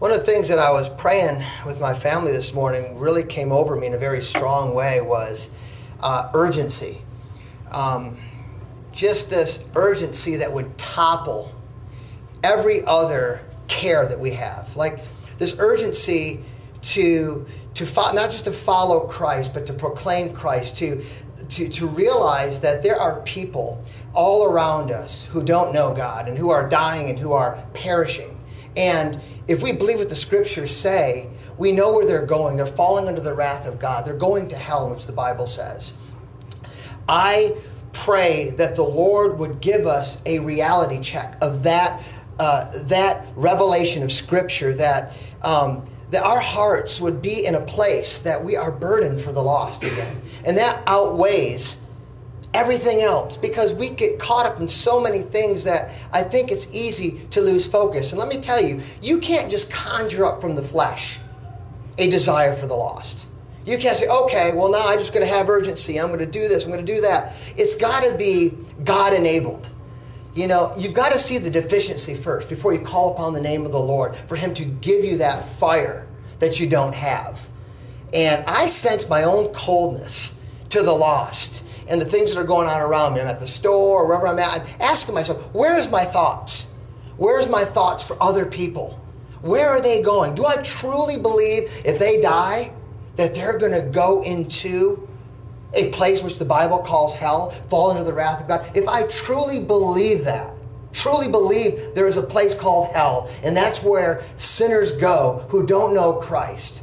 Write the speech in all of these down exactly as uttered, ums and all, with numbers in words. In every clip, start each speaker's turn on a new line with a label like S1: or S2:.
S1: One of the things that I was praying with my family this morning really came over me in a very strong way was uh, urgency. Um, just this urgency that would topple every other care that we have. Like this urgency to to fo- not just to follow Christ, but to proclaim Christ, to to to realize that there are people all around us who don't know God and who are dying and who are perishing. And if we believe what the scriptures say, we know where they're going. They're falling under the wrath of God. They're going to hell, which the Bible says. I pray that the Lord would give us a reality check of that uh, that revelation of scripture, that um, that our hearts would be in a place that we are burdened for the lost again. And that outweighs everything else, because we get caught up in so many things that I think it's easy to lose focus. And let me tell you, you can't just conjure up from the flesh a desire for the lost. You can't say, okay, well now I'm just going to have urgency. I'm going to do this. I'm going to do that. It's got to be God-enabled. You know, you've got to see the deficiency first before you call upon the name of the Lord for Him to give you that fire that you don't have. And I sense my own coldness to the lost and the things that are going on around me. I'm at the store or wherever I'm at. I'm asking myself, where is my thoughts? Where's my thoughts for other people? Where are they going? Do I truly believe if they die that they're going to go into a place which the Bible calls hell, fall into the wrath of God? If I truly believe that, truly believe there is a place called hell, and that's where sinners go who don't know Christ,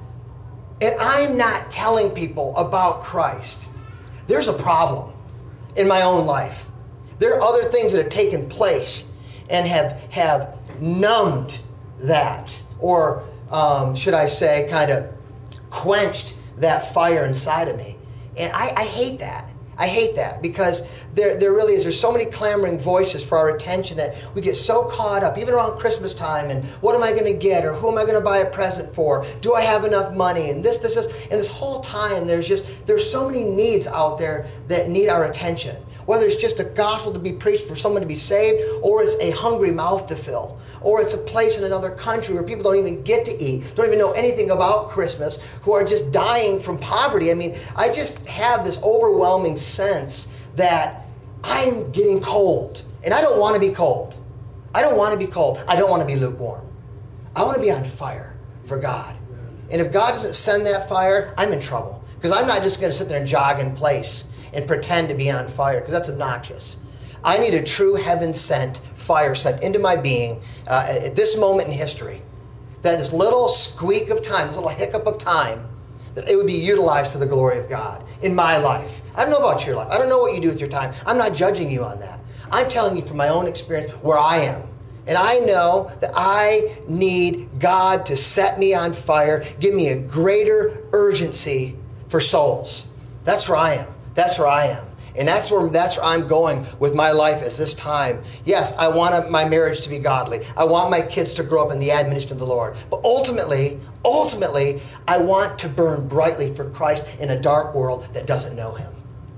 S1: and I'm not telling people about Christ, there's a problem in my own life. There are other things that have taken place and have have numbed that, or um, should I say, kind of quenched that fire inside of me. And I, I hate that. I hate that because there there really is. There's so many clamoring voices for our attention that we get so caught up, even around Christmas time, and what am I going to get, or who am I going to buy a present for? Do I have enough money? And this, this, this. And this whole time, there's just, there's so many needs out there that need our attention. Whether it's just a gospel to be preached for someone to be saved, or it's a hungry mouth to fill, or it's a place in another country where people don't even get to eat, don't even know anything about Christmas, who are just dying from poverty. I mean, I just have this overwhelming sense that I'm getting cold, and I don't want to be cold. I don't want to be cold. I don't want to be lukewarm. I want to be on fire for God. And if God doesn't send that fire, I'm in trouble, because I'm not just going to sit there and jog in place and pretend to be on fire, because that's obnoxious. I need a true heaven-sent fire sent into my being uh, at this moment in history. That this little squeak of time, this little hiccup of time, that it would be utilized for the glory of God in my life. I don't know about your life. I don't know what you do with your time. I'm not judging you on that. I'm telling you from my own experience where I am. And I know that I need God to set me on fire, give me a greater urgency for souls. That's where I am. That's where I am. And that's where that's where I'm going with my life as this time. Yes, I want my marriage to be godly. I want my kids to grow up in the admonition of the Lord. But ultimately, ultimately, I want to burn brightly for Christ in a dark world that doesn't know Him.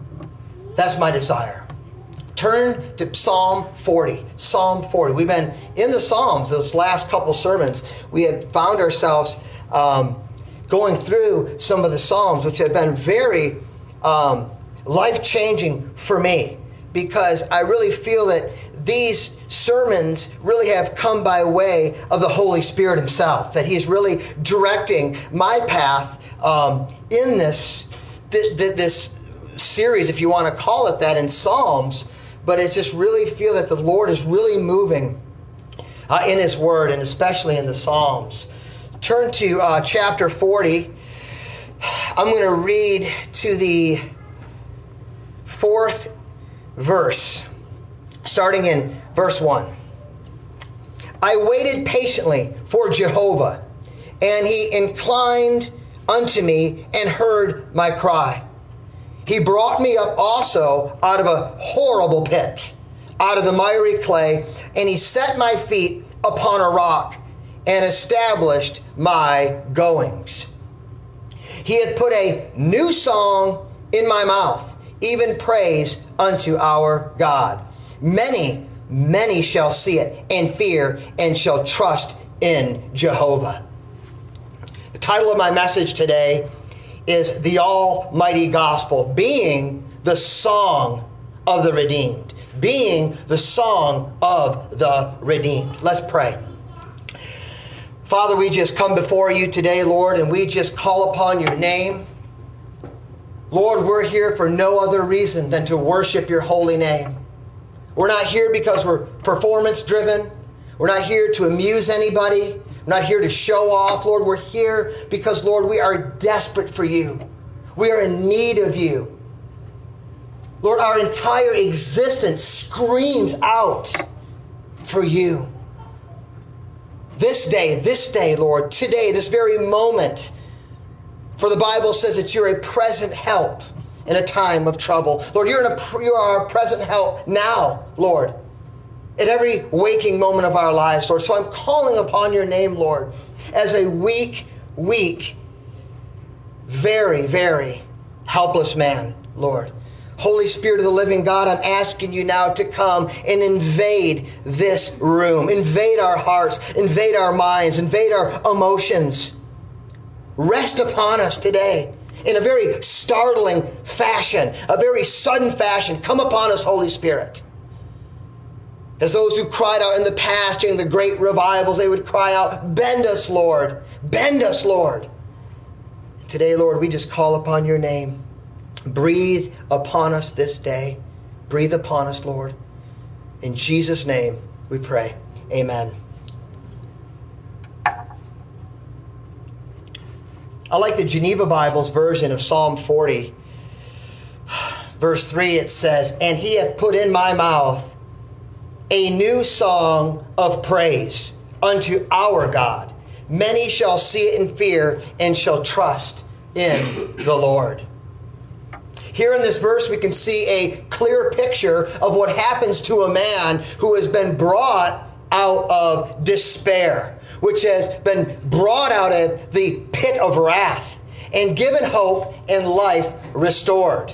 S1: That's my desire. Turn to Psalm forty. Psalm forty. We've been in the Psalms this last couple sermons. We had found ourselves um, going through some of the Psalms, which have been very um, life-changing for me, because I really feel that these sermons really have come by way of the Holy Spirit Himself, that He's really directing my path um, in this, th- th- this series, if you want to call it that, in Psalms. But I just really feel that the Lord is really moving uh, in His Word, and especially in the Psalms. Turn to uh, chapter forty. I'm going to read to the fourth verse, starting in verse one. I waited patiently for Jehovah, and He inclined unto me and heard my cry. He brought me up also out of a horrible pit, out of the miry clay, and He set my feet upon a rock and established my goings. He hath put a new song in my mouth, even praise unto our God. Many, many shall see it and fear and shall trust in Jehovah. The title of my message today is The Almighty Gospel, being the song of the redeemed. Being the song of the redeemed. Let's pray. Father, we just come before you today, Lord, and we just call upon your name. Lord, we're here for no other reason than to worship your holy name. We're not here because we're performance driven. We're not here to amuse anybody. We're not here to show off. Lord, we're here because, Lord, we are desperate for you. We are in need of you. Lord, our entire existence screams out for you. This day, this day, Lord, today, this very moment. For the Bible says that you're a present help in a time of trouble. Lord, you're, in a, you are our present help now, Lord, at every waking moment of our lives, Lord. So I'm calling upon your name, Lord, as a weak, weak, very, very helpless man, Lord. Holy Spirit of the living God, I'm asking you now to come and invade this room. Invade our hearts. Invade our minds. Invade our emotions. Rest upon us today in a very startling fashion. A very sudden fashion. Come upon us, Holy Spirit. As those who cried out in the past during the great revivals, they would cry out, "Bend us, Lord. Bend us, Lord." Today, Lord, we just call upon your name. Breathe upon us this day. Breathe upon us, Lord. In Jesus' name we pray. Amen. I like the Geneva Bible's version of Psalm forty. Verse three, it says, "And he hath put in my mouth a new song of praise unto our God. Many shall see it in fear and shall trust in the Lord." Here in this verse, we can see a clear picture of what happens to a man who has been brought out of despair, which has been brought out of the pit of wrath and given hope and life restored.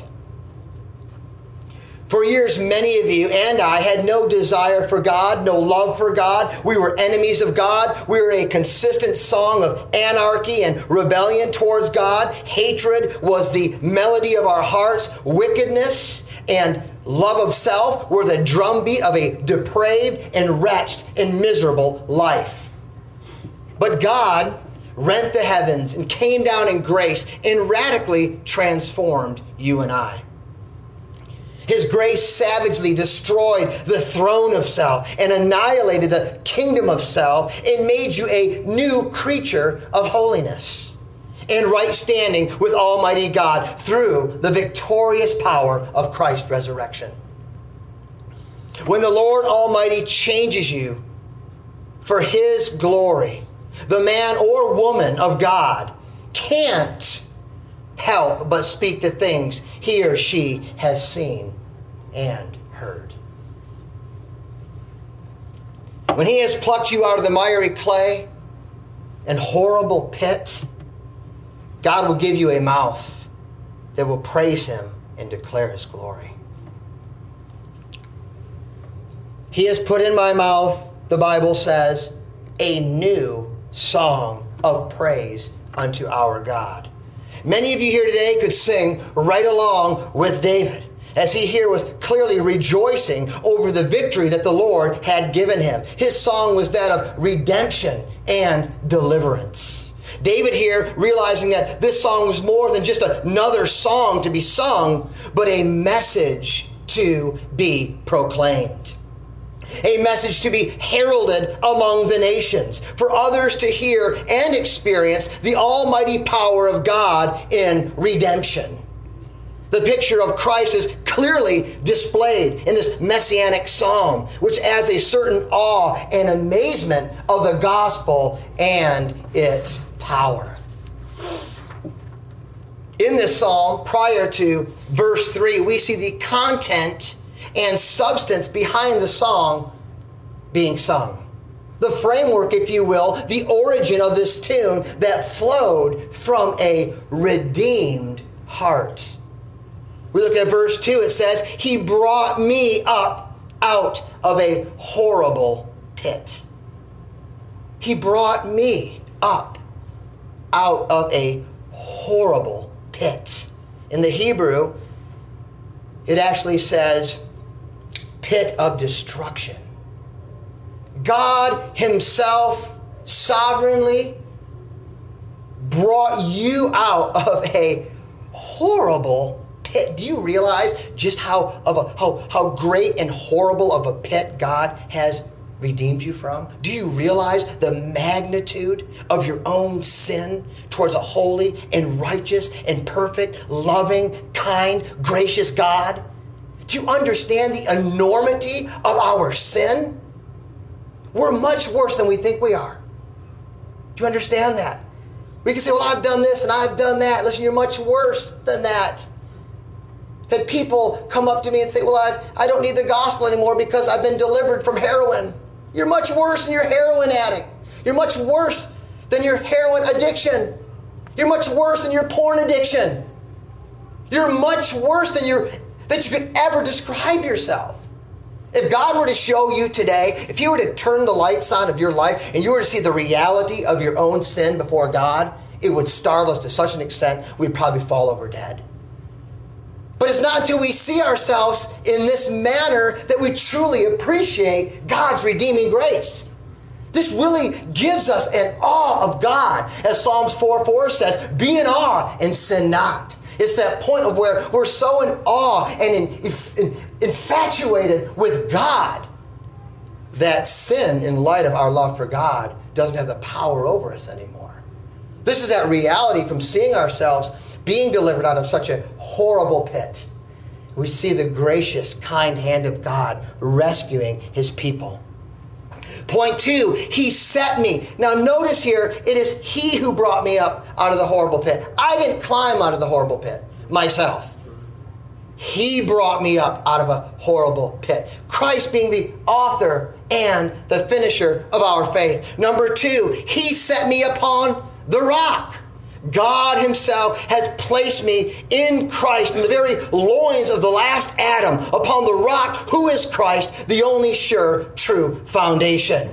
S1: For years, many of you and I had no desire for God, no love for God. We were enemies of God. We were a consistent song of anarchy and rebellion towards God. Hatred was the melody of our hearts. Wickedness and love of self were the drumbeat of a depraved and wretched and miserable life. But God rent the heavens and came down in grace and radically transformed you and I. His grace savagely destroyed the throne of self and annihilated the kingdom of self and made you a new creature of holiness and right standing with Almighty God through the victorious power of Christ's resurrection. When the Lord Almighty changes you for His glory, the man or woman of God can't help but speak the things he or she has seen and heard. When He has plucked you out of the miry clay and horrible pit, God will give you a mouth that will praise Him and declare His glory. He has put in my mouth, the Bible says, a new song of praise unto our God. Many of you here today could sing right along with David, as he here was clearly rejoicing over the victory that the Lord had given him. His song was that of redemption and deliverance. David here, realizing that this song was more than just another song to be sung, but a message to be proclaimed. A message to be heralded among the nations, for others to hear and experience the almighty power of God in redemption. The picture of Christ is clearly displayed in this messianic psalm, which adds a certain awe and amazement of the gospel and its power. In this psalm, prior to verse three, we see the content and substance behind the song being sung. The framework, if you will, the origin of this tune that flowed from a redeemed heart. We look at verse two, it says, He brought me up out of a horrible pit. He brought me up out of a horrible pit. In the Hebrew, it actually says pit of destruction. God himself sovereignly brought you out of a horrible pit. Do you realize just how of a how how great and horrible of a pit God has redeemed you from? Do you realize the magnitude of your own sin towards a holy and righteous and perfect, loving, kind, gracious God? Do you understand the enormity of our sin? We're much worse than we think we are. Do you understand that? We can say, well, I've done this and I've done that. Listen, you're much worse than that. Had people come up to me and say, well, I I don't need the gospel anymore because I've been delivered from heroin. You're much worse than your heroin addict. You're much worse than your heroin addiction. You're much worse than your porn addiction. You're much worse than your that you could ever describe yourself. If God were to show you today, if you were to turn the lights on of your life and you were to see the reality of your own sin before God, it would startle us to such an extent we'd probably fall over dead. But it's not until we see ourselves in this manner that we truly appreciate God's redeeming grace. This really gives us an awe of God. As Psalms four four says, be in awe and sin not. It's that point of where we're so in awe and in, in, infatuated with God that sin, in light of our love for God, doesn't have the power over us anymore. This is that reality from seeing ourselves being delivered out of such a horrible pit. We see the gracious, kind hand of God rescuing his people. Point two, he set me. Now notice here, it is he who brought me up out of the horrible pit. I didn't climb out of the horrible pit myself. He brought me up out of a horrible pit. Christ being the author and the finisher of our faith. Number two, he set me upon the rock. God himself has placed me in Christ, in the very loins of the last Adam, upon the rock who is Christ, the only sure, true foundation.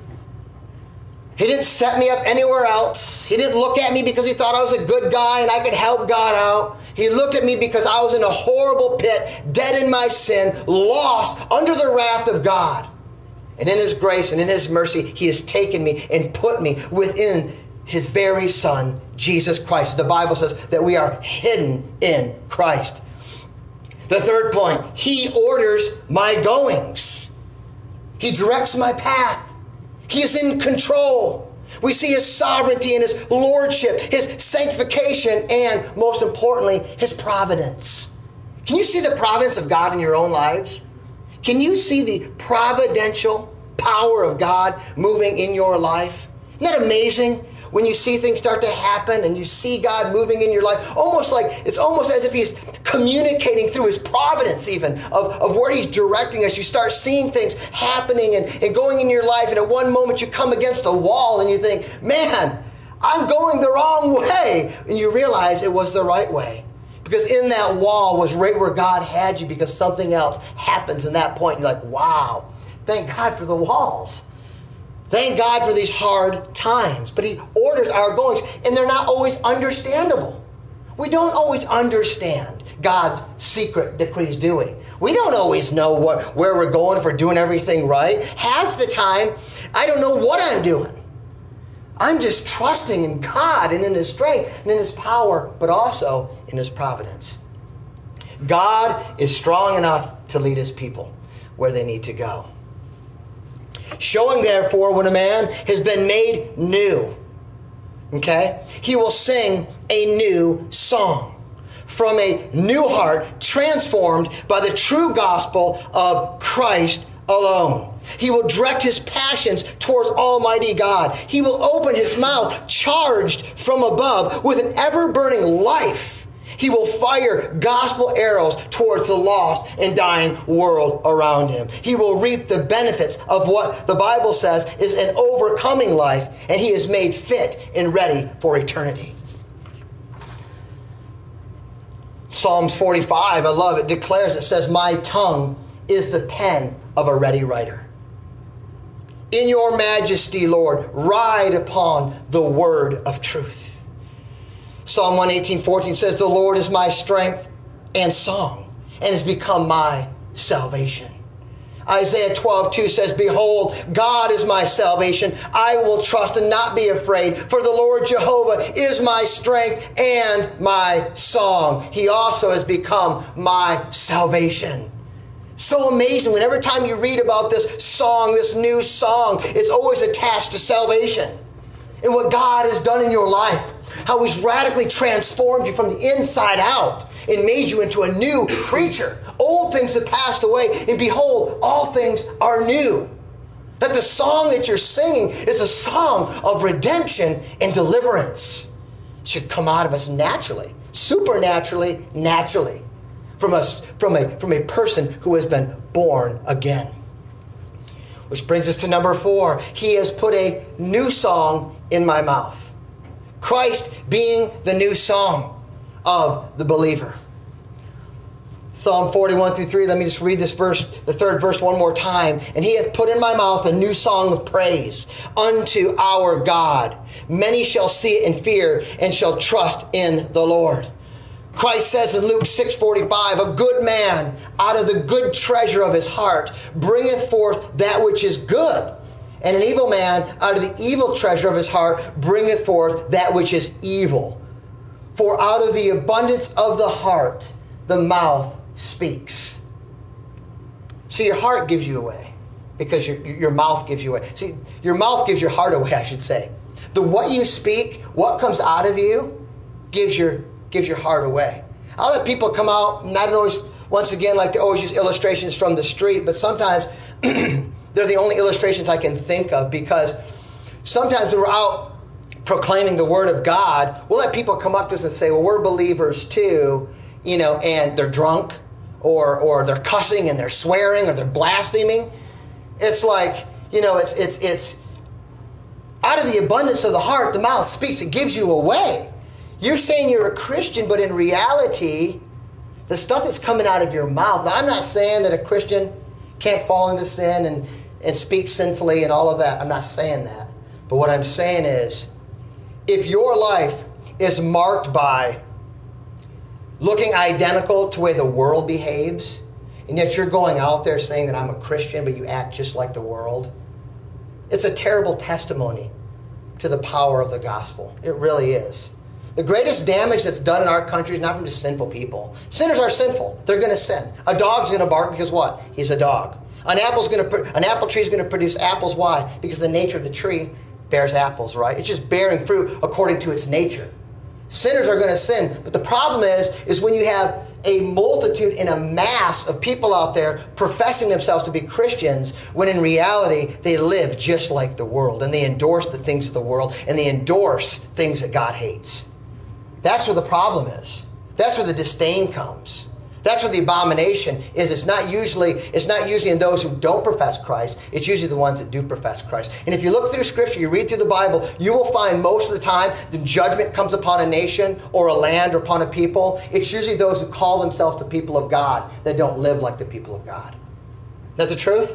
S1: He didn't set me up anywhere else. He didn't look at me because he thought I was a good guy and I could help God out. He looked at me because I was in a horrible pit, dead in my sin, lost under the wrath of God. And in his grace and in his mercy, he has taken me and put me within his very Son, Jesus Christ. The Bible says that we are hidden in Christ. The third point, he orders my goings. He directs my path. He is in control. We see his sovereignty and his lordship, his sanctification, and most importantly, his providence. Can you see the providence of God in your own lives? Can you see the providential power of God moving in your life? Isn't that amazing? When you see things start to happen and you see God moving in your life, almost like it's almost as if he's communicating through his providence even of, of where he's directing us. You start seeing things happening and, and going in your life, and at one moment you come against a wall and you think, man, I'm going the wrong way. And you realize it was the right way. Because in that wall was right where God had you, because something else happens in that point. You're like, wow, thank God for the walls. Thank God for these hard times. But he orders our goings, and they're not always understandable. We don't always understand God's secret decrees doing. We don't always know what, where we're going if we're doing everything right. Half the time, I don't know what I'm doing. I'm just trusting in God and in his strength and in his power, but also in his providence. God is strong enough to lead his people where they need to go. Showing therefore when a man has been made new, okay, he will sing a new song from a new heart transformed by the true gospel of Christ alone. He will direct his passions towards Almighty God. He will open his mouth charged from above with an ever-burning life. He will fire gospel arrows towards the lost and dying world around him. He will reap the benefits of what the Bible says is an overcoming life, and he is made fit and ready for eternity. Psalms forty-five, I love it, declares, it says, my tongue is the pen of a ready writer. in your majesty, Lord, ride upon the word of truth. Psalm one eighteen, fourteen says, the Lord is my strength and song, and has become my salvation. Isaiah twelve, two says, behold, God is my salvation. I will trust and not be afraid, for the Lord Jehovah is my strength and my song. He also has become my salvation. So amazing. When every time you read about this song, this new song, it's always attached to salvation and what God has done in your life. How He's radically transformed you from the inside out and made you into a new creature. Old things have passed away, and behold, all things are new. That the song that you're singing is a song of redemption and deliverance. It should come out of us naturally, supernaturally, naturally, from us, from a, from a person who has been born again. Which brings us to number four. He has put a new song in my mouth. Christ being the new song of the believer. Psalm forty-one through three, let me just read this verse, the third verse one more time. And He hath put in my mouth a new song of praise unto our God. Many shall see it and fear, and shall trust in the Lord. Christ says in Luke six forty-five, a good man out of the good treasure of his heart bringeth forth that which is good. And an evil man out of the evil treasure of his heart bringeth forth that which is evil. For out of the abundance of the heart, the mouth speaks. See, your heart gives you away because your, your mouth gives you away. See, your mouth gives your heart away, I should say. The what you speak, what comes out of you, gives your, gives your heart away. I'll let people come out, and I don't always, once again, like to always use illustrations from the street, but sometimes they're the only illustrations I can think of, because sometimes when we're out proclaiming the Word of God, we'll let people come up to us and say, well, we're believers too, you know, and they're drunk, or or they're cussing and they're swearing or they're blaspheming. It's like, you know, it's it's it's out of the abundance of the heart, the mouth speaks. It gives you away. You're saying you're a Christian, but in reality, the stuff that's coming out of your mouth. Now, I'm not saying that a Christian can't fall into sin and, and speak sinfully and all of that. I'm not saying that. But what I'm saying is, if your life is marked by looking identical to the way the world behaves, and yet you're going out there saying that I'm a Christian, but you act just like the world, it's a terrible testimony to the power of the gospel. It really is. The greatest damage that's done in our country is not from just sinful people. Sinners are sinful. They're going to sin. A dog's going to bark because what? He's a dog. An apple's going to an apple tree is going to produce apples. Why? Because the nature of the tree bears apples, right? It's just bearing fruit according to its nature. Sinners are going to sin, but the problem is, is when you have a multitude and a mass of people out there professing themselves to be Christians, when in reality they live just like the world, and they endorse the things of the world, and they endorse things that God hates. That's where the problem is. That's where the disdain comes. That's where the abomination is. It's not usually, it's not usually in those who don't profess Christ. It's usually the ones that do profess Christ. And if you look through Scripture, you read through the Bible, you will find most of the time the judgment comes upon a nation or a land or upon a people. It's usually those who call themselves the people of God that don't live like the people of God. Is that the truth?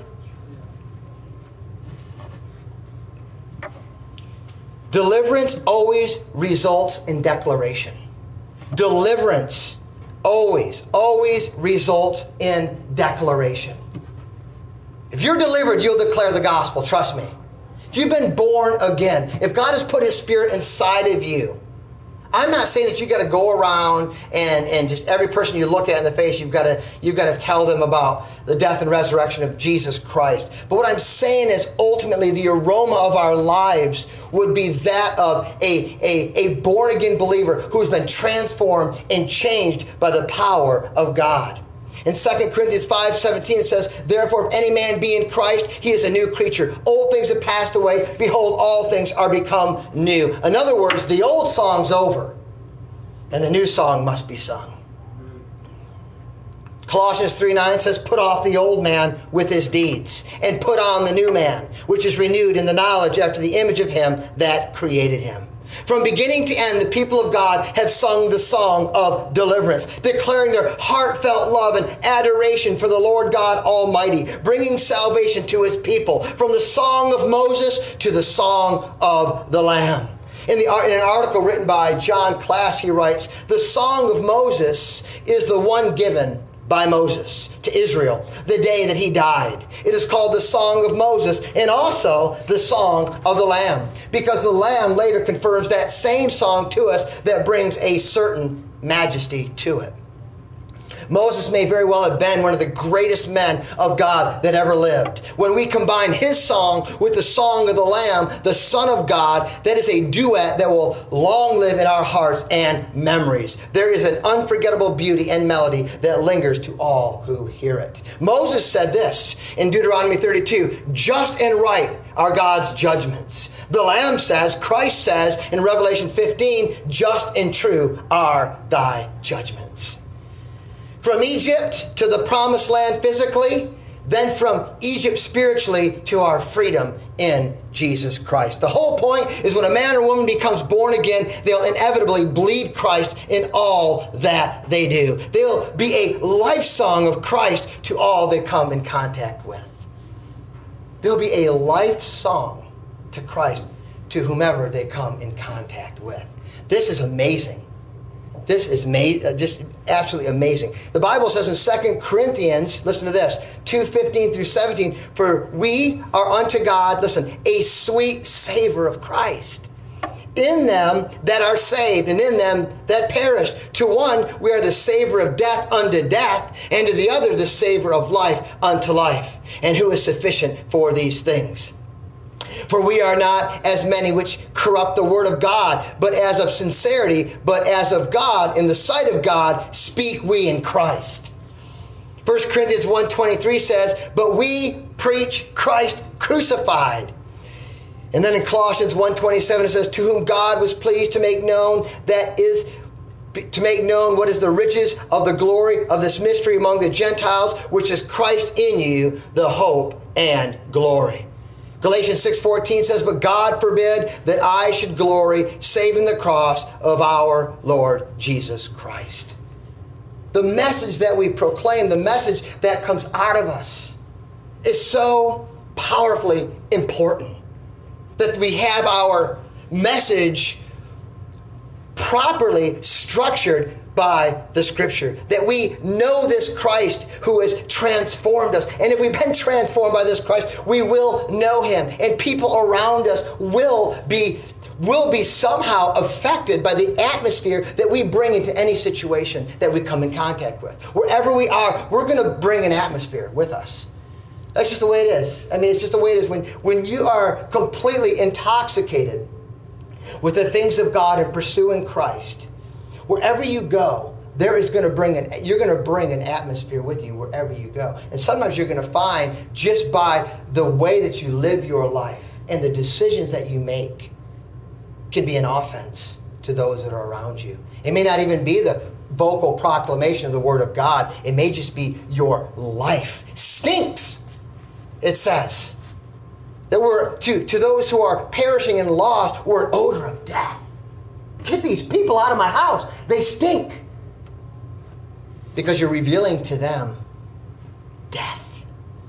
S1: Deliverance always results in declaration. Deliverance always, always results in declaration. If you're delivered, you'll declare the gospel. Trust me. If you've been born again, if God has put His Spirit inside of you, I'm not saying that you got to go around and, and just every person you look at in the face, you've got to you've got to tell them about the death and resurrection of Jesus Christ. But what I'm saying is ultimately the aroma of our lives would be that of a, a, a born-again believer who's been transformed and changed by the power of God. In Second Corinthians five seventeen it says, therefore if any man be in Christ, he is a new creature. Old things have passed away. Behold, all things are become new. In other words, the old song's over, and the new song must be sung. Colossians three nine says, put off the old man with his deeds, and put on the new man, which is renewed in the knowledge after the image of him that created him. From beginning to end, the people of God have sung the song of deliverance, declaring their heartfelt love and adoration for the Lord God Almighty, bringing salvation to his people, from the song of Moses to the song of the Lamb. In, the, in an article written by John Class, he writes, the song of Moses is the one given by Moses to Israel the day that he died. It is called the Song of Moses and also the Song of the Lamb, because the Lamb later confirms that same song to us that brings a certain majesty to it. Moses may very well have been one of the greatest men of God that ever lived. When we combine his song with the song of the Lamb, the Son of God, that is a duet that will long live in our hearts and memories. There is an unforgettable beauty and melody that lingers to all who hear it. Moses said this in Deuteronomy thirty-two, just and right are God's judgments. The Lamb says, Christ says in Revelation fifteen, just and true are thy judgments. From Egypt to the promised land physically, then from Egypt spiritually to our freedom in Jesus Christ. The whole point is when a man or woman becomes born again, they'll inevitably bleed Christ in all that they do. They'll be a life song of Christ to all they come in contact with. There'll be a life song to Christ to whomever they come in contact with. This is amazing. This is ma- just absolutely amazing. The Bible says in Second Corinthians, listen to this, two fifteen through seventeen, for we are unto God, listen, a sweet savor of Christ in them that are saved and in them that perish. To one, we are the savor of death unto death, and to the other, the savor of life unto life. And who is sufficient for these things? For we are not as many which corrupt the word of God, but as of sincerity, but as of God, in the sight of God, speak we in Christ. First Corinthians one twenty-three says, but we preach Christ crucified. And then in Colossians one twenty-seven it says, to whom God was pleased to make known that is to make known what is the riches of the glory of this mystery among the Gentiles, which is Christ in you, the hope and glory. Galatians six fourteen says, but God forbid that I should glory save in the cross of our Lord Jesus Christ. The message that we proclaim, the message that comes out of us is so powerfully important that we have our message properly structured by the Scripture, that we know this Christ who has transformed us. And if we've been transformed by this Christ, we will know him. And people around us will be, will be somehow affected by the atmosphere that we bring into any situation that we come in contact with. Wherever we are, we're going to bring an atmosphere with us. That's just the way it is. I mean, it's just the way it is. When, when you are completely intoxicated with the things of God and pursuing Christ, wherever you go, there is going to bring an you're going to bring an atmosphere with you wherever you go. And sometimes you're going to find just by the way that you live your life and the decisions that you make can be an offense to those that are around you. It may not even be the vocal proclamation of the Word of God. It may just be your life. Stinks, it says. That we're to, to those who are perishing and lost, we're an odor of death. Get these people out of my house. They stink. Because you're revealing to them death.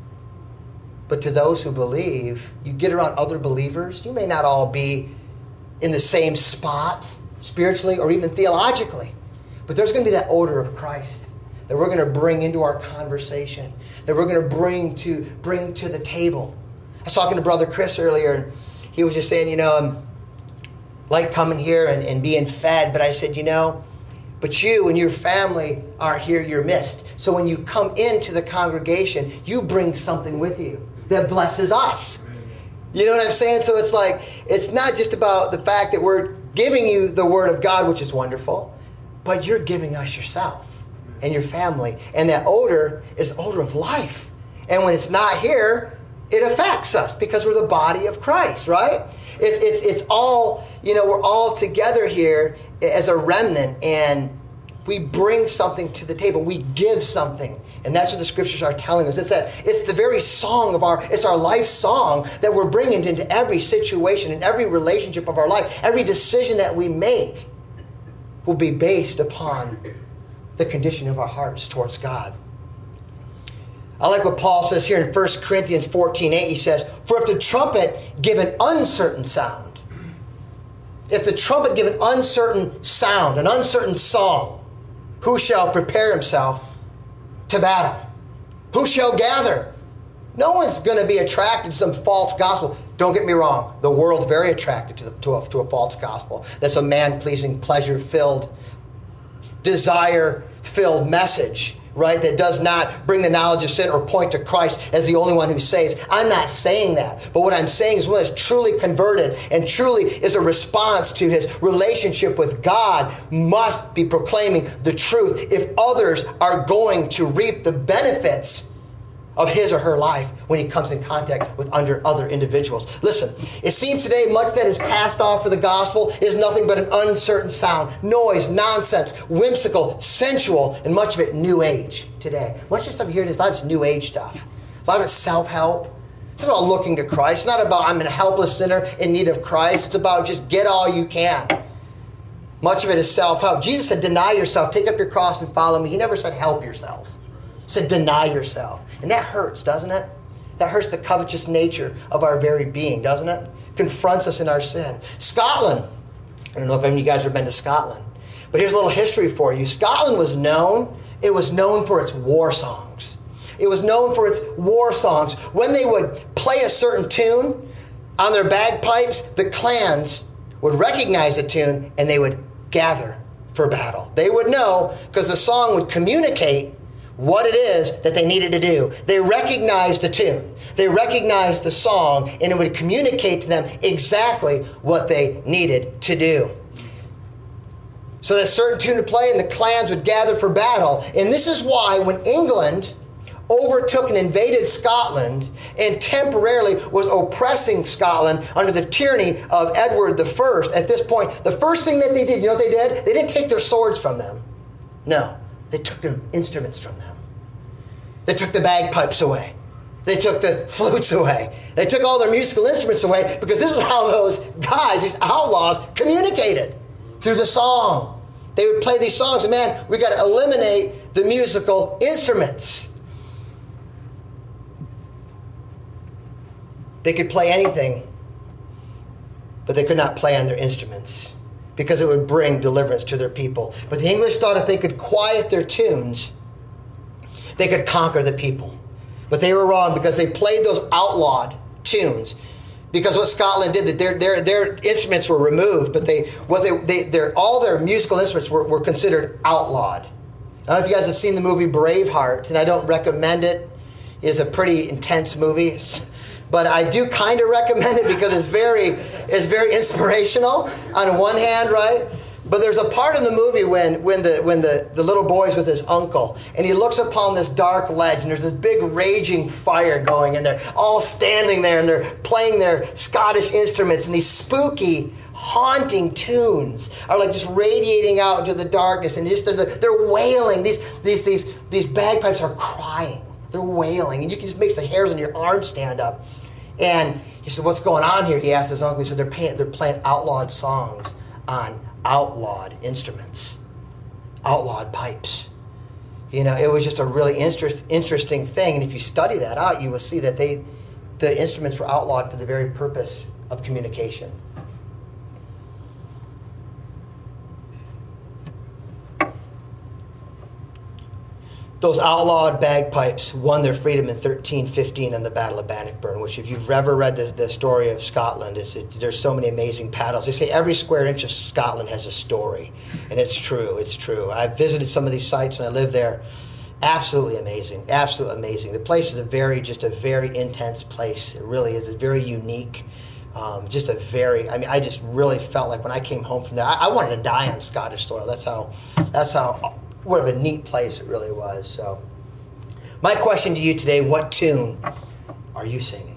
S1: But to those who believe, you get around other believers, you may not all be in the same spot spiritually or even theologically. But there's going to be that odor of Christ that we're going to bring into our conversation, that we're going to bring to bring to the table. I was talking to Brother Chris earlier, and he was just saying, you know, I'm like coming here and, and being fed, but I said, you know, but you and your family aren't here, you're missed. So when you come into the congregation, you bring something with you that blesses us. You know what I'm saying? So it's like, it's not just about the fact that we're giving you the Word of God, which is wonderful, but you're giving us yourself and your family. And that odor is odor of life. And when it's not here, it affects us because we're the body of Christ, right? It, it's it's all, you know, we're all together here as a remnant, and We bring something to the table. We give something. And that's what the scriptures are telling us. It's that it's the very song of our, it's our life song that we're bringing into every situation, in every relationship of our life. Every decision that we make will be based upon the condition of our hearts towards God. I like what Paul says here in First Corinthians fourteen eight. He says, for if the trumpet give an uncertain sound, if the trumpet give an uncertain sound, an uncertain song, who shall prepare himself to battle? Who shall gather? No one's going to be attracted to some false gospel. Don't get me wrong. The world's very attracted to, the, to, a, to a false gospel. That's a man-pleasing, pleasure-filled, desire-filled message, right? That does not bring the knowledge of sin or point to Christ as the only one who saves. I'm not saying that. But what I'm saying is one that's truly converted and truly is a response to his relationship with God must be proclaiming the truth if others are going to reap the benefits of his or her life when he comes in contact with under other individuals. Listen, it seems today much that is passed off for the gospel is nothing but an uncertain sound, noise, nonsense, whimsical, sensual, and much of it new age today. Much of the stuff you hear is a lot of it's new age stuff. A lot of it's self-help. It's not about looking to Christ. It's not about I'm a helpless sinner in need of Christ. It's about just get all you can. Much of it is self-help. Jesus said, deny yourself, take up your cross and follow me. He never said help yourself. He said deny yourself. And that hurts, doesn't it? That hurts the covetous nature of our very being, doesn't it? Confronts us in our sin. Scotland. I don't know if any of you guys have been to Scotland. But here's a little history for you. Scotland was known, it was known for its war songs. It was known for its war songs. When they would play a certain tune on their bagpipes, the clans would recognize the tune and they would gather for battle. They would know because the song would communicate what it is that they needed to do. They recognized the tune. They recognized the song, and it would communicate to them exactly what they needed to do. So that certain tune to play, and the clans would gather for battle. And this is why when England overtook and invaded Scotland and temporarily was oppressing Scotland under the tyranny of Edward the First, at this point, the first thing that they did, you know what they did? They didn't take their swords from them. No. They took their instruments from them. They took the bagpipes away. They took the flutes away. They took all their musical instruments away because this is how those guys, these outlaws, communicated through the song. They would play these songs and man, we got to eliminate the musical instruments. They could play anything, but they could not play on their instruments, because it would bring deliverance to their people. But the English thought if they could quiet their tunes, they could conquer the people. But they were wrong because they played those outlawed tunes. Because what Scotland did, that their their their instruments were removed, but they what they they their all their musical instruments were, were considered outlawed. I don't know if you guys have seen the movie Braveheart, and I don't recommend it. It's a pretty intense movie. But I do kind of recommend it because it's very, it's very inspirational on one hand, right? But there's a part in the movie when, when the when the, the little boy's with his uncle, and he looks upon this dark ledge, and there's this big raging fire going, and they're all standing there, and they're playing their Scottish instruments, and these spooky, haunting tunes are like just radiating out into the darkness, and just they're, they're wailing. These these these these bagpipes are crying. They're wailing, and you can just make the hairs on your arms stand up. And he said, "What's going on here?" He asked his uncle. He said, "They're playing, they're playing outlawed songs on outlawed instruments, outlawed pipes." You know, it was just a really interest, interesting thing. And if you study that out, you will see that they, the instruments were outlawed for the very purpose of communication. Those outlawed bagpipes won their freedom in thirteen fifteen in the Battle of Bannockburn, which if you've ever read the, the story of Scotland, it's, it, there's so many amazing battles. They say every square inch of Scotland has a story, and it's true, it's true. I've visited some of these sites when I lived there. Absolutely amazing, absolutely amazing. The place is a very, just a very intense place. It really is. It's very unique. Um, just a very, I mean, I just really felt like when I came home from there, I, I wanted to die on Scottish soil. That's how, that's how, what a neat place it really was. So, my question to you today, what tune are you singing?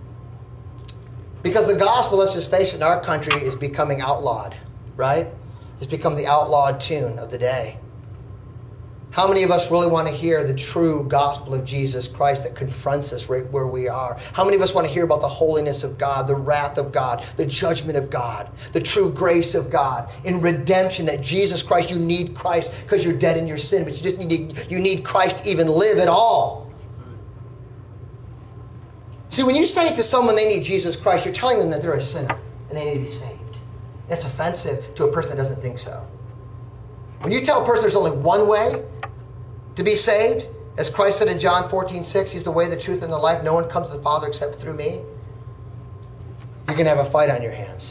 S1: Because the gospel, let's just face it, in our country is becoming outlawed, right? has become the outlawed tune of the day. How many of us really want to hear the true gospel of Jesus Christ that confronts us right where we are? How many of us want to hear about the holiness of God, the wrath of God, the judgment of God, the true grace of God, in redemption, that Jesus Christ, you need Christ because you're dead in your sin, but you just need, you need Christ to even live at all. See, when you say to someone they need Jesus Christ, you're telling them that they're a sinner and they need to be saved. That's offensive to a person that doesn't think so. When you tell a person there's only one way to be saved, as Christ said in John fourteen six, He's the way, the truth, and the life. No one comes to the Father except through me. You're going to have a fight on your hands.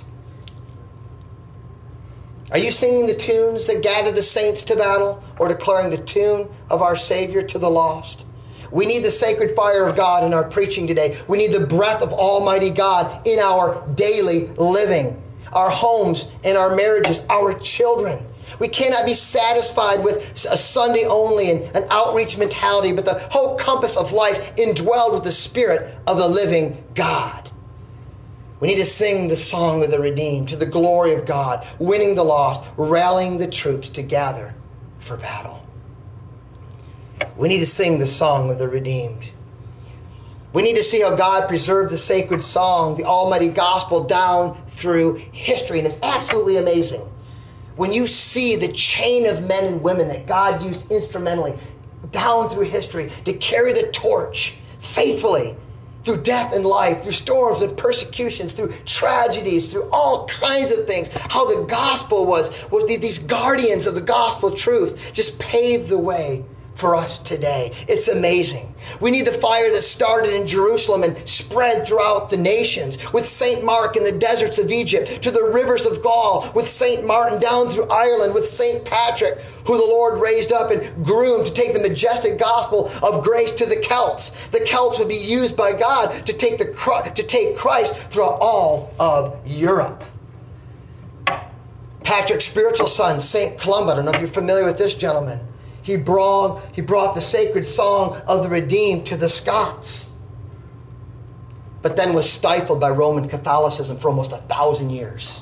S1: Are you singing the tunes that gather the saints to battle, or declaring the tune of our Savior to the lost? We need the sacred fire of God in our preaching today. We need the breath of Almighty God in our daily living, our homes and our marriages, our children. We cannot be satisfied with a Sunday only and an outreach mentality, but the whole compass of life indwelled with the Spirit of the living God. We need to sing the song of the redeemed to the glory of God, winning the lost, rallying the troops to gather for battle. We need to sing the song of the redeemed. We need to see how God preserved the sacred song, the almighty gospel, down through history. And it's absolutely amazing when you see the chain of men and women that God used instrumentally down through history to carry the torch faithfully through death and life, through storms and persecutions, through tragedies, through all kinds of things. How the gospel was, was these guardians of the gospel truth just paved the way for us today. It's amazing. We need the fire that started in Jerusalem and spread throughout the nations, with Saint Mark in the deserts of Egypt, to the rivers of Gaul, with Saint Martin down through Ireland, with Saint Patrick, who the Lord raised up and groomed to take the majestic gospel of grace to the Celts. The Celts would be used by God to take the to take Christ throughout all of Europe. Patrick's spiritual son, Saint Columba, I don't know if you're familiar with this gentleman. He brought, he brought the sacred song of the redeemed to the Scots, but then was stifled by Roman Catholicism for almost a thousand years.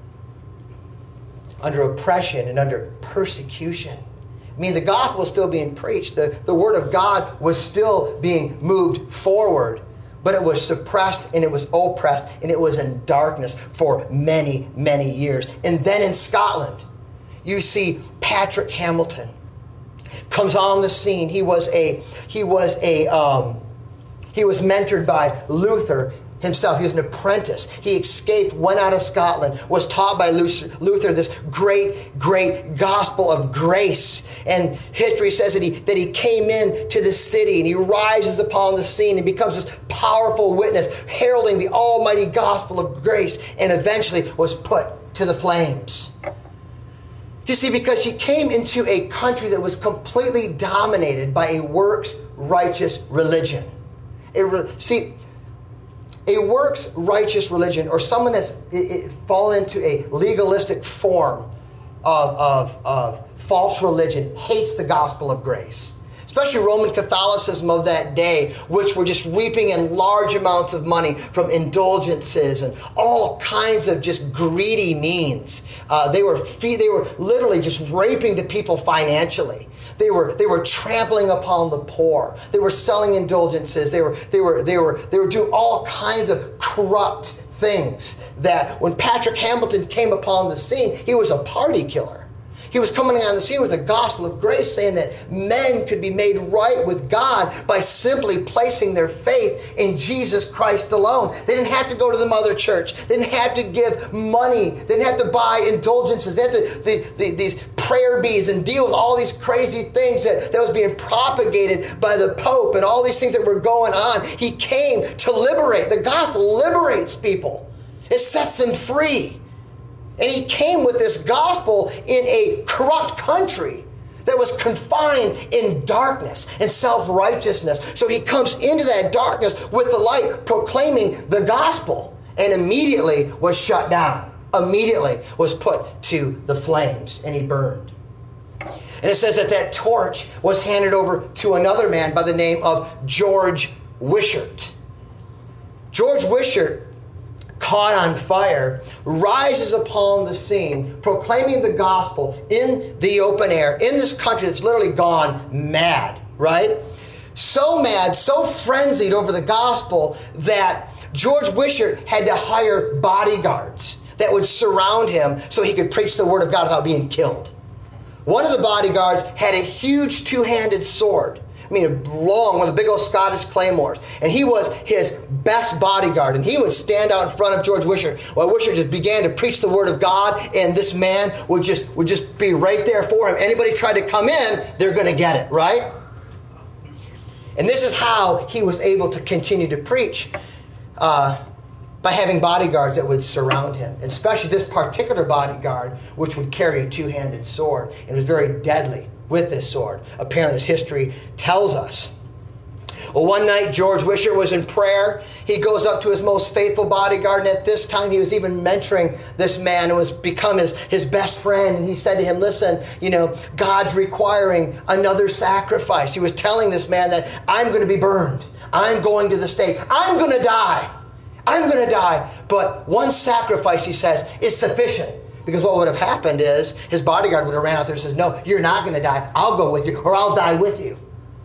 S1: Under oppression and under persecution. I mean, the gospel was still being preached. The, the word of God was still being moved forward, but it was suppressed and it was oppressed and it was in darkness for many, many years. And then in Scotland, you see Patrick Hamilton comes on the scene. He was a he was a um, he was mentored by Luther himself. He was an apprentice. He escaped, went out of Scotland, was taught by Luther this great, great gospel of grace. And history says that he that he came in to the city and he rises upon the scene and becomes this powerful witness, heralding the almighty gospel of grace, and eventually was put to the flames. You see, because he came into a country that was completely dominated by a works-righteous religion. A re- see, a works-righteous religion, or someone that's it, it fallen into a legalistic form of, of, of false religion, hates the gospel of grace. Especially Roman Catholicism of that day, which were just reaping in large amounts of money from indulgences and all kinds of just greedy means. Uh, they were fee- they were literally just raping the people financially. They were they were trampling upon the poor. They were selling indulgences. They were they were they were they were doing all kinds of corrupt things. That when Patrick Hamilton came upon the scene, he was a party killer. He was coming on the scene with the gospel of grace, saying that men could be made right with God by simply placing their faith in Jesus Christ alone. They didn't have to go to the mother church. They didn't have to give money. They didn't have to buy indulgences. They had to the, the, these prayer beads and deal with all these crazy things that, that was being propagated by the Pope and all these things that were going on. He came to liberate. The gospel liberates people. It sets them free. And he came with this gospel in a corrupt country that was confined in darkness and self-righteousness. So he comes into that darkness with the light, proclaiming the gospel, and immediately was shut down. Immediately was put to the flames, and he burned. And it says that that torch was handed over to another man by the name of George Wishart. George Wishart caught on fire, rises upon the scene, proclaiming the gospel in the open air, in this country that's literally gone mad, right? So mad, so frenzied over the gospel that George Wishart had to hire bodyguards that would surround him so he could preach the word of God without being killed. One of the bodyguards had a huge two-handed sword. I mean, long, one of the big old Scottish claymores. And he was his best bodyguard. And he would stand out in front of George Wishart while Wishart just began to preach the word of God. And this man would just would just be right there for him. Anybody tried to come in, they're going to get it, right? And this is how he was able to continue to preach. Uh, by having bodyguards that would surround him. And especially this particular bodyguard, which would carry a two-handed sword. And was very deadly with this sword. Apparently, this history tells us. Well, one night, George Wishart was in prayer. He goes up to his most faithful bodyguard, and at this time, he was even mentoring this man who was become his, his best friend. And he said to him, listen, you know, God's requiring another sacrifice. He was telling this man that I'm going to be burned. I'm going to the stake. I'm going to die. I'm going to die. But one sacrifice, he says, is sufficient. Because what would have happened is his bodyguard would have ran out there and says, no, you're not going to die. I'll go with you or I'll die with you.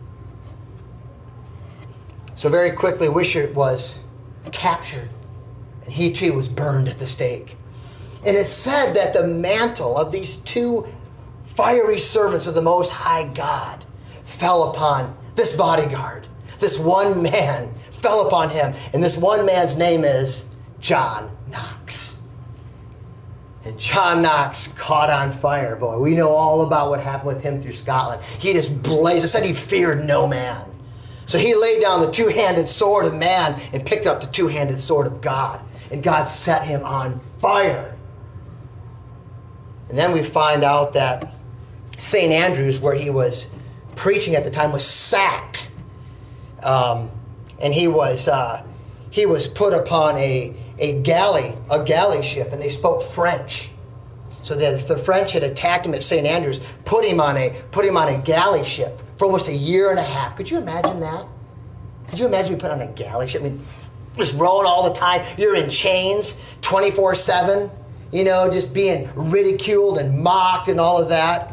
S1: So very quickly, Wishart was captured. And he too was burned at the stake. And it's said that the mantle of these two fiery servants of the Most High God fell upon this bodyguard. This one man fell upon him. And this one man's name is John Knox. And John Knox caught on fire, boy. We know all about what happened with him through Scotland. He just blazed. It said he feared no man. So he laid down the two-handed sword of man and picked up the two-handed sword of God. And God set him on fire. And then we find out that Saint Andrews, where he was preaching at the time, was sacked. Um, and he was uh, he was put upon a a galley, a galley ship, and they spoke French. So the, the French had attacked him at Saint Andrews, put him on a put him on a galley ship for almost a year and a half. Could you imagine that? Could you imagine being put on a galley ship? I mean, just rowing all the time. You're in chains twenty-four seven, you know, just being ridiculed and mocked and all of that.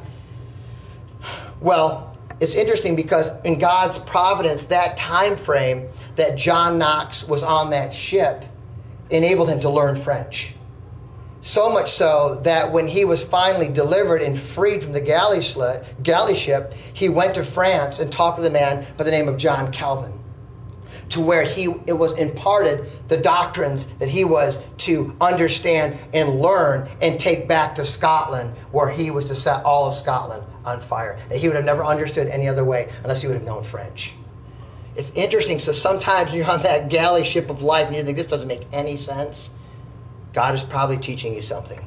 S1: Well, it's interesting because in God's providence, that time frame that John Knox was on that ship enabled him to learn French. So much so that when he was finally delivered and freed from the galley, sli- galley ship, he went to France and talked with a man by the name of John Calvin, to where he it was imparted the doctrines that he was to understand and learn and take back to Scotland, where he was to set all of Scotland on fire. That he would have never understood any other way unless he would have known French. It's interesting. So sometimes you're on that galley ship of life and you think this doesn't make any sense. God is probably teaching you something.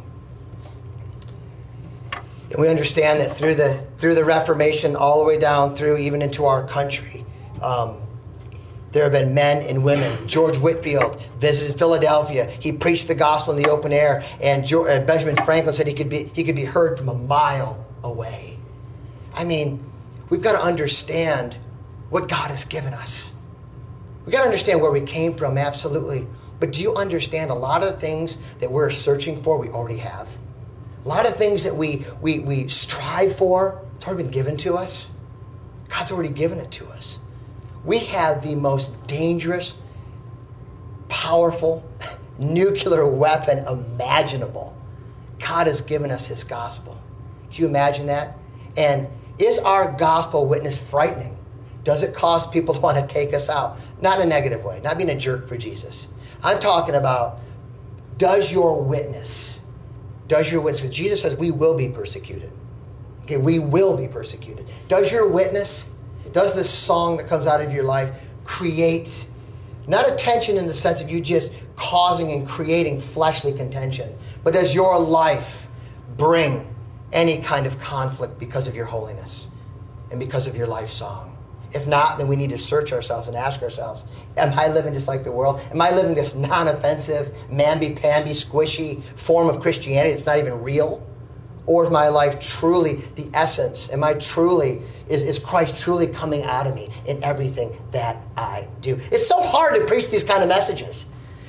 S1: And we understand that through the through the Reformation, all the way down through even into our country, um, there have been men and women. George Whitefield visited Philadelphia. He preached the gospel in the open air, and George, uh, Benjamin Franklin said he could be he could be heard from a mile away. I mean, we've got to understand what God has given us. We've got to understand where we came from, absolutely. But do you understand a lot of the things that we're searching for, we already have? A lot of things that we we we strive for, it's already been given to us. God's already given it to us. We have the most dangerous, powerful, nuclear weapon imaginable. God has given us his gospel. Can you imagine that? And is our gospel witness frightening? Does it cause people to want to take us out? Not in a negative way, not being a jerk for Jesus. I'm talking about, does your witness, does your witness, because Jesus says we will be persecuted. Okay, we will be persecuted. Does your witness, does this song that comes out of your life create, not a tension in the sense of you just causing and creating fleshly contention, but does your life bring any kind of conflict because of your holiness and because of your life song? If not, then we need to search ourselves and ask ourselves, am I living just like the world? Am I living this non-offensive, mamby-pamby, squishy form of Christianity that's not even real? Or is my life truly the essence? Am I truly, is, is Christ truly coming out of me in everything that I do? It's so hard to preach these kind of messages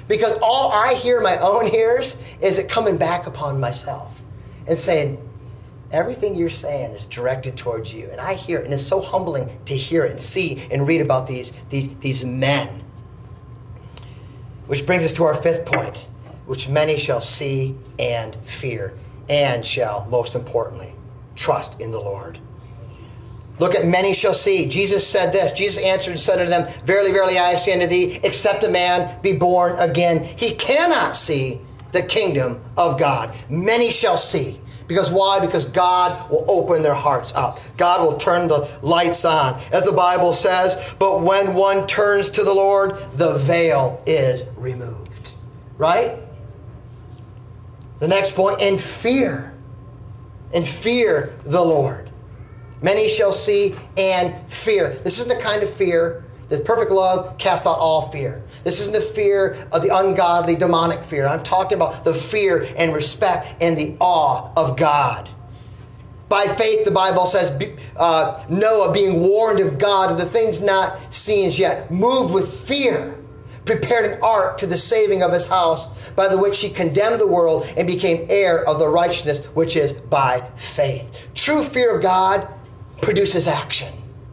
S1: Because all I hear in my own ears is it coming back upon myself and saying, everything you're saying is directed towards you. And I hear it, and it's so humbling to hear it and see and read about these, these, these men. Which brings us to our fifth point, which many shall see and fear, and shall, most importantly, trust in the Lord. Look at many shall see. Jesus said this. Jesus answered and said unto them, verily, verily, I say unto thee, except a man be born again, he cannot see the kingdom of God. Many shall see. Because why? Because God will open their hearts up. God will turn the lights on. As the Bible says, but when one turns to the Lord, the veil is removed. Right? The next point, and fear. And fear the Lord. Many shall see and fear. This isn't the kind of fear. The perfect love casts out all fear. This isn't the fear of the ungodly, demonic fear. I'm talking about the fear and respect and the awe of God. By faith, the Bible says, uh, Noah being warned of God of the things not seen as yet, moved with fear, prepared an ark to the saving of his house, by the which he condemned the world and became heir of the righteousness which is by faith. True fear of God produces action.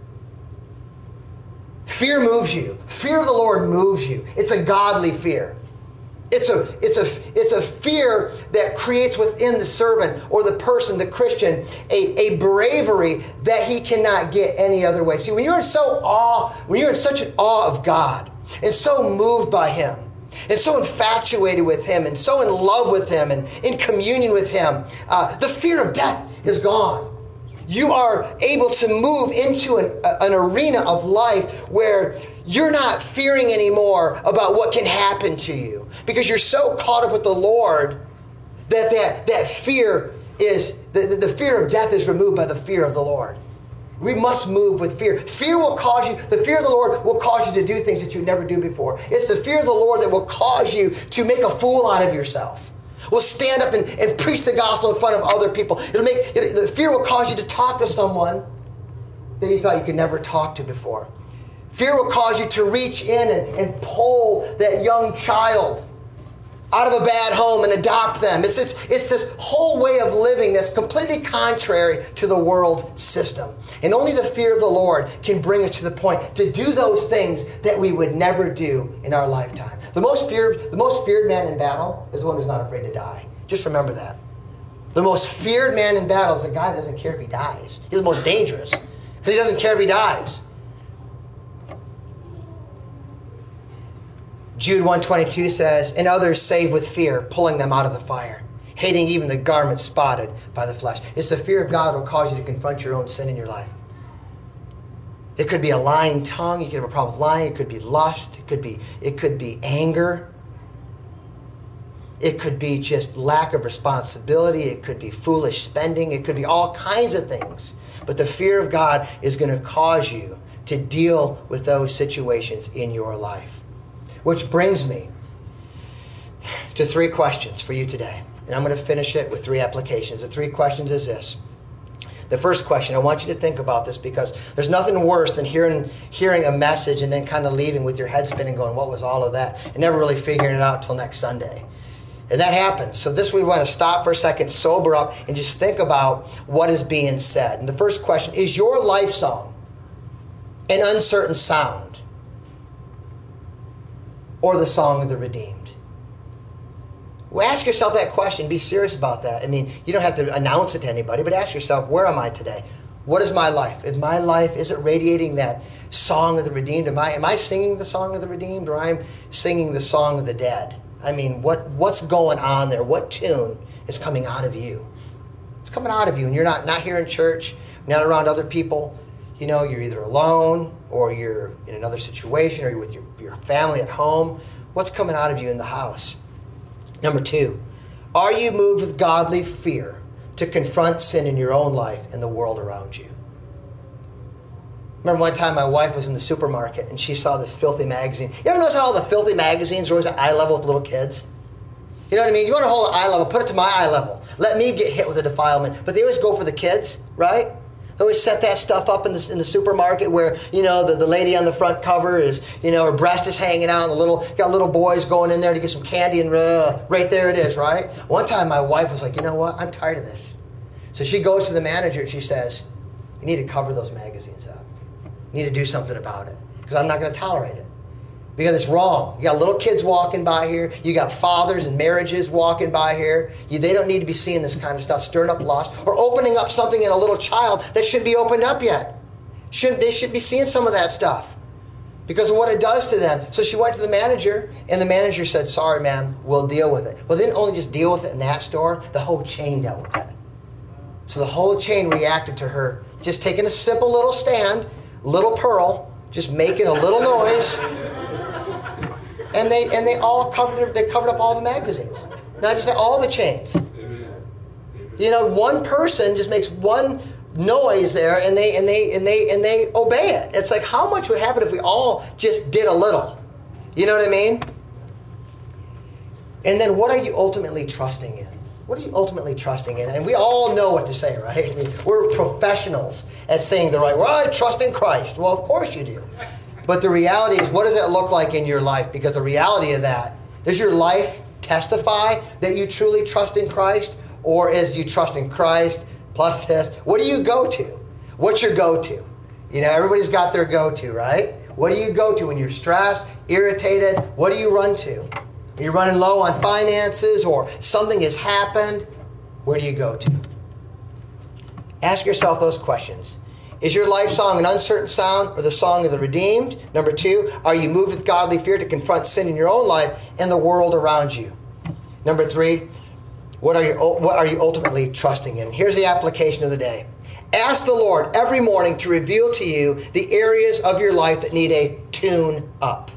S1: Fear moves you. Fear of the Lord moves you. It's a godly fear. It's a, it's a, it's a fear that creates within the servant or the person, the Christian, a, a bravery that he cannot get any other way. See, when you're in so awe, when you're in such an awe of God and so moved by Him and so infatuated with Him and so in love with Him and in communion with Him, uh, the fear of death is gone. You are able to move into an, an arena of life where you're not fearing anymore about what can happen to you. Because you're so caught up with the Lord that that, that fear is, the, the fear of death is removed by the fear of the Lord. We must move with fear. Fear will cause you, the fear of the Lord will cause you to do things that you never do before. It's the fear of the Lord that will cause you to make a fool out of yourself. Will stand up and, and preach the gospel in front of other people. It'll make it, the fear will cause you to talk to someone that you thought you could never talk to before. Fear will cause you to reach in and, and pull that young child out of a bad home and adopt them. It's, it's, it's this whole way of living that's completely contrary to the world's system. And only the fear of the Lord can bring us to the point to do those things that we would never do in our lifetime. The most feared, the most feared man in battle is the one who's not afraid to die. Just remember that. The most feared man in battle is the guy that doesn't care if he dies. He's the most dangerous because he doesn't care if he dies. Jude one twenty-two says, and others save with fear, pulling them out of the fire, hating even the garment spotted by the flesh. It's the fear of God that will cause you to confront your own sin in your life. It could be a lying tongue. You could have a problem with lying. It could be lust. It could be, it could be anger. It could be just lack of responsibility. It could be foolish spending. It could be all kinds of things. But the fear of God is going to cause you to deal with those situations in your life. Which brings me to three questions for you today. And I'm going to finish it with three applications. The three questions is this. The first question, I want you to think about this because there's nothing worse than hearing hearing a message and then kind of leaving with your head spinning going, what was all of that? And never really figuring it out till next Sunday. And that happens. So this we want to stop for a second, sober up, and just think about what is being said. And the first question, is your life song an uncertain sound? Or the song of the redeemed? Well, ask yourself that question. Be serious about that. I mean, you don't have to announce it to anybody, but ask yourself, where am I today? What is my life? Is my life, is it radiating that song of the redeemed? Am I, am I singing the song of the redeemed, or I'm singing the song of the dead? I mean, what, what's going on there? What tune is coming out of you? It's coming out of you, and you're not, not here in church, not around other people. You know, you're either alone, or you're in another situation, or you're with your, your family at home. What's coming out of you in the house? Number two, are you moved with godly fear to confront sin in your own life and the world around you? Remember one time my wife was in the supermarket and she saw this filthy magazine. You ever notice how all the filthy magazines are always at eye level with little kids? You know what I mean? You want to hold an eye level, put it to my eye level. Let me get hit with a defilement. But they always go for the kids, right? They always set that stuff up in the, in the supermarket where, you know, the, the lady on the front cover is, you know, her breast is hanging out and the little, got little boys going in there to get some candy and uh, right there it is, right? One time my wife was like, you know what, I'm tired of this. So she goes to the manager and she says, you need to cover those magazines up. You need to do something about it because I'm not going to tolerate it. Because it's wrong. You got little kids walking by here. You got fathers and marriages walking by here. You, they don't need to be seeing this kind of stuff, stirring up lust, or opening up something in a little child that shouldn't be opened up yet. Shouldn't, they should be seeing some of that stuff because of what it does to them. So she went to the manager, and the manager said, sorry, ma'am, we'll deal with it. Well, they didn't only just deal with it in that store. The whole chain dealt with it. So the whole chain reacted to her just taking a simple little stand, little pearl, just making a little noise. And they and they all covered they covered up all the magazines, not just that, all the chains. You know, one person just makes one noise there, and they and they and they and they obey it. It's like, how much would happen if we all just did a little? You know what I mean? And then, what are you ultimately trusting in? What are you ultimately trusting in? And we all know what to say, right? I mean, we're professionals at saying the right word. Well, I trust in Christ. Well, of course you do. But the reality is, what does that look like in your life? Because the reality of that, does your life testify that you truly trust in Christ? Or is you trust in Christ plus this? What do you go to? What's your go-to? You know, everybody's got their go-to, right? What do you go to when you're stressed, irritated? What do you run to? When you're running low on finances or something has happened, where do you go to? Ask yourself those questions. Is your life song an uncertain sound or the song of the redeemed? Number two, are you moved with godly fear to confront sin in your own life and the world around you? Number three, what are you, what are you ultimately trusting in? Here's the application of the day. Ask the Lord every morning to reveal to you the areas of your life that need a tune up.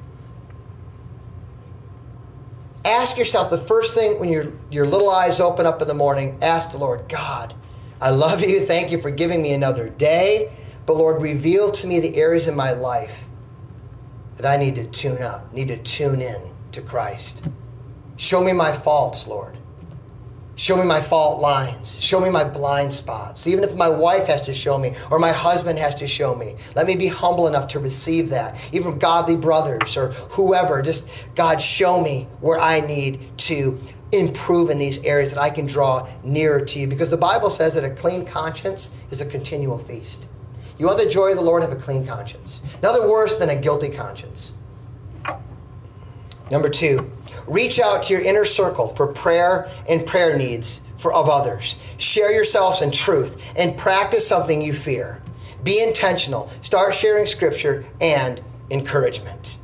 S1: Ask yourself the first thing when your, your little eyes open up in the morning, ask the Lord, God, I love you. Thank you for giving me another day. But Lord, reveal to me the areas in my life that I need to tune up, need to tune in to Christ. Show me my faults, Lord. Show me my fault lines. Show me my blind spots. Even if my wife has to show me or my husband has to show me, let me be humble enough to receive that. Even from godly brothers or whoever, just God, show me where I need to improve in these areas that I can draw nearer to you. Because the Bible says that a clean conscience is a continual feast. You want the joy of the Lord, have a clean conscience. Nothing worse than a guilty conscience. Number two, reach out to your inner circle for prayer and prayer needs for of others. Share yourselves in truth and practice something you fear. Be intentional. Start sharing scripture and encouragement.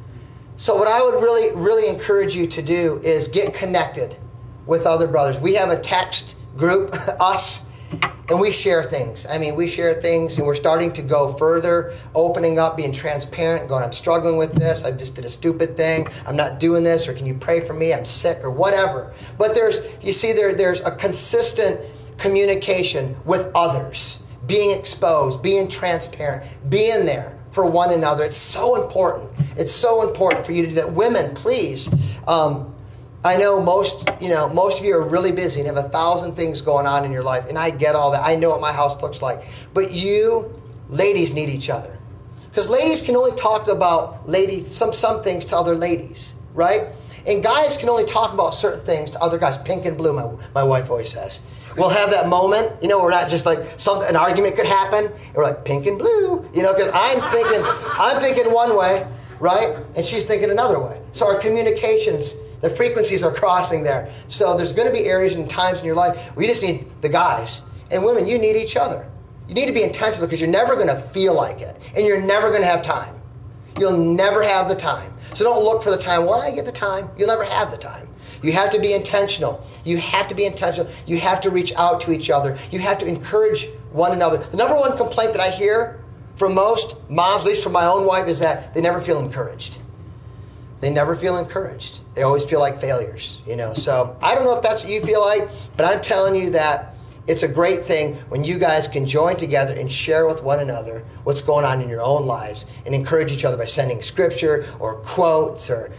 S1: So what I would really, really encourage you to do is get connected with other brothers. We have a text group, us, and we share things. I mean, we share things, and we're starting to go further, opening up, being transparent, going, I'm struggling with this. I just did a stupid thing. I'm not doing this, or can you pray for me? I'm sick, or whatever. But there's, you see, there, there's a consistent communication with others, being exposed, being transparent, being there for one another. It's so important. It's so important for you to do that. Women, please. Um, I know most, you know, most of you are really busy and have a thousand things going on in your life, and I get all that. I know what my house looks like. But you, ladies, need each other, because ladies can only talk about lady some some things to other ladies, right? And guys can only talk about certain things to other guys. Pink and blue, my my wife always says. We'll have that moment, you know, we're not just like some an argument could happen. And we're like pink and blue, you know, because I'm thinking I'm thinking one way, right, and she's thinking another way. So our communications, the frequencies are crossing there. So there's going to be areas and times in your life where you just need the guys. And women, you need each other. You need to be intentional, because you're never going to feel like it. And you're never going to have time. You'll never have the time. So don't look for the time. When I get the time, you'll never have the time. You have to be intentional. You have to be intentional. You have to reach out to each other. You have to encourage one another. The number one complaint that I hear from most moms, at least from my own wife, is that they never feel encouraged. They never feel encouraged. They always feel like failures, you know. So I don't know if that's what you feel like, but I'm telling you that it's a great thing when you guys can join together and share with one another what's going on in your own lives and encourage each other by sending scripture or quotes or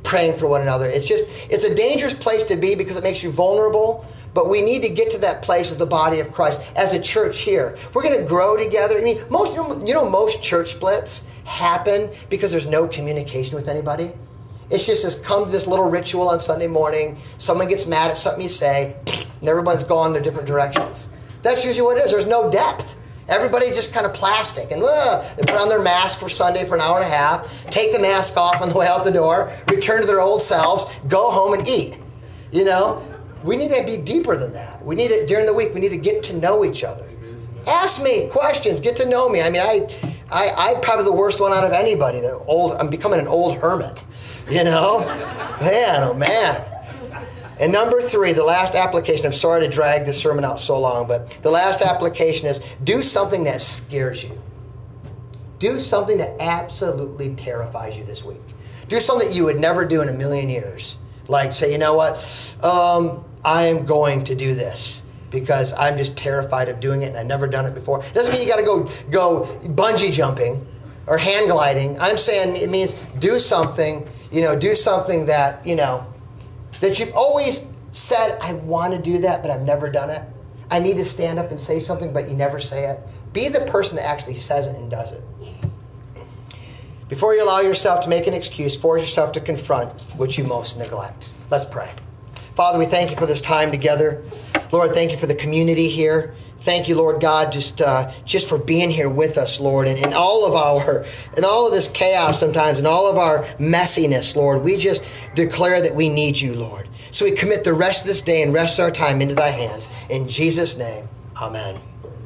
S1: praying for one another. It's just, it's a dangerous place to be because it makes you vulnerable. But we need to get to that place as the body of Christ, as a church here. If we're going to grow together. I mean, most, you know, you know, most church splits happen because there's no communication with anybody. It's just this, come to this little ritual on Sunday morning. Someone gets mad at something you say, and everyone's gone their different directions. That's usually what it is. There's no depth. Everybody's just kind of plastic. And uh, they put on their mask for Sunday for an hour and a half, take the mask off on the way out the door, return to their old selves, go home and eat. You know? We need to be deeper than that. We need to, during the week, we need to get to know each other. Ask me questions. Get to know me. I mean, I, I, I'm probably the worst one out of anybody. The old, I'm becoming an old hermit. You know? Man, oh man. And number three, the last application. I'm sorry to drag this sermon out so long, but the last application is do something that scares you. Do something that absolutely terrifies you this week. Do something that you would never do in a million years. Like say, you know what? Um, I am going to do this because I'm just terrified of doing it and I've never done it before. It doesn't mean you got to go go bungee jumping or hang gliding. I'm saying it means do something, you know, do something that, you know, that you've always said, I want to do that, but I've never done it. I need to stand up and say something, but you never say it. Be the person that actually says it and does it. Before you allow yourself to make an excuse, force yourself to confront what you most neglect. Let's pray. Father, we thank you for this time together. Lord, thank you for the community here. Thank you, Lord God, just uh, just for being here with us, Lord, and in all of our, in all of this chaos sometimes, and all of our messiness, Lord, we just declare that we need you, Lord. So we commit the rest of this day and rest of our time into thy hands. In Jesus' name, amen.